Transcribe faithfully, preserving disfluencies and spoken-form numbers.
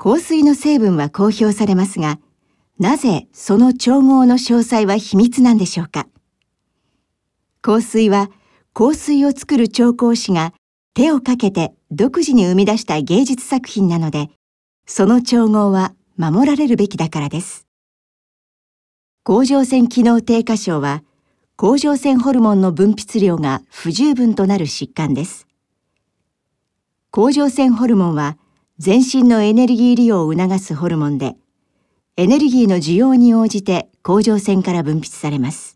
香水の成分は公表されますが、なぜその調合の詳細は秘密なんでしょうか。香水は香水を作る調香師が手をかけて独自に生み出した芸術作品なので、その調合は守られるべきだからです。甲状腺機能低下症は、甲状腺ホルモンの分泌量が不十分となる疾患です。甲状腺ホルモンは全身のエネルギー利用を促すホルモンで、エネルギーの需要に応じて甲状腺から分泌されます。